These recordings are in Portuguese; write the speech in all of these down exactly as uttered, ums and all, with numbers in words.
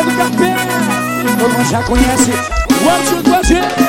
do café. Todo mundo já conhece o Anjo do Agê.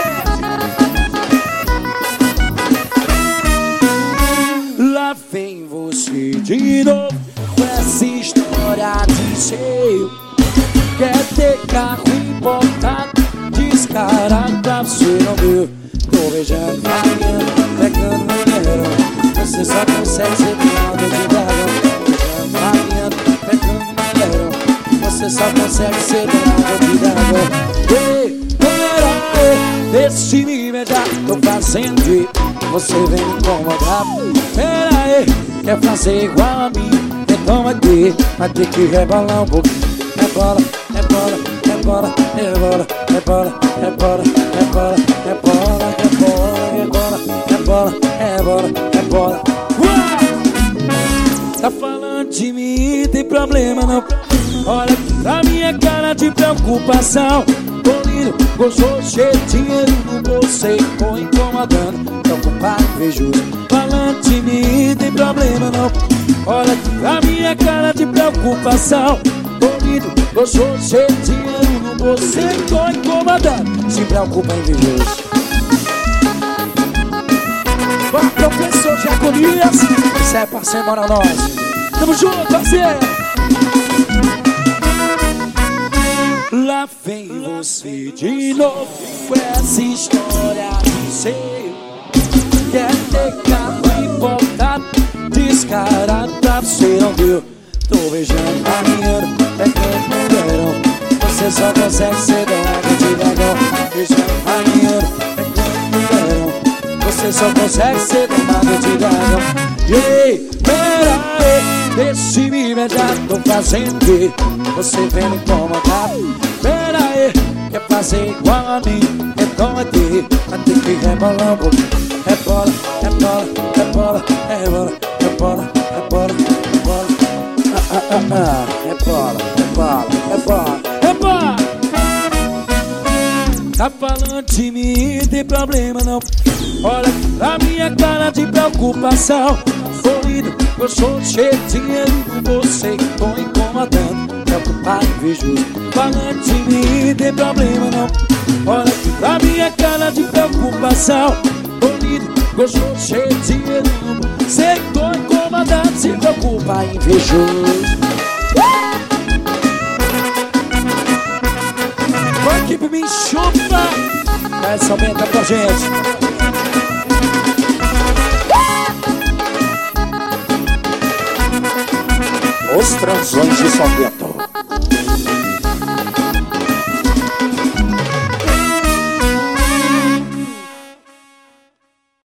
Lá vem você de novo com essa história de cheio. Quer ter carro importado, descarado pra você não ver. Tô beijando, caminhando, pegando mulherão. Você só consegue ser final de dragão. Beijando, caminhando, pegando mulherão. Você só consegue ser final de dragão. Ei, pera, deixe me beijar, tô fazendo de você vem me incomodar. Pera aí, quer fazer igual a mim? Então aqui, vai ter que rebolar um pouquinho. Rebola, rebola, rebola, rebola, rebola, rebola, rebola, rebola, rebola, rebola, rebola, rebola, rebola. Tá falando de mim, tem problema não? Olha pra minha cara de preocupação. Tô lindo, gostoso, cheio de dinheiro no bolso, tô incomodando. Preocupado, invejoso, falando de mim, tem problema não? Olha pra minha cara de preocupação. Tô lindo, gostoso, cheio de dinheiro no bolso, tô incomodando. Se preocupa, invejoso. Vai, professor de agonias, cê é parceiro, mora nós. Tamo junto, parceiro. Lá vem você de novo com essa história de seio. Quer ter carro importado, descarado pra você não viu. Tô beijando, caminhando, pegando mulherão. Você só consegue ser dono de dragão. Beijando, caminhando, pegando mulherão. Você só consegue ser dono de dragão. Ei, pera aí, deixe me beijar, tô fazendo que você vem me incomodar. Pera aí, quer fazer igual a mim? Então é ter, vai ter que rebolar um pouquinho. Rebola, rebola, rebola, rebola, rebola, rebola, rebola. Ah, ah, ah, ah. Rebola, rebola, rebola, rebola. Tá falando de mim, tem problema não? Olha pra minha cara de preocupação. Tô lindo, gostoso, cheio de dinheiro com você, tô incomodando. Preocupado, invejoso, falando de mim, tem problema não? Olha pra minha cara de preocupação. Tô lindo, gostoso, cheio de dinheiro no você, tô incomodado. Se preocupa, invejoso. A equipe me chupa. Essa aumenta com a gente. Os transões de São Bento.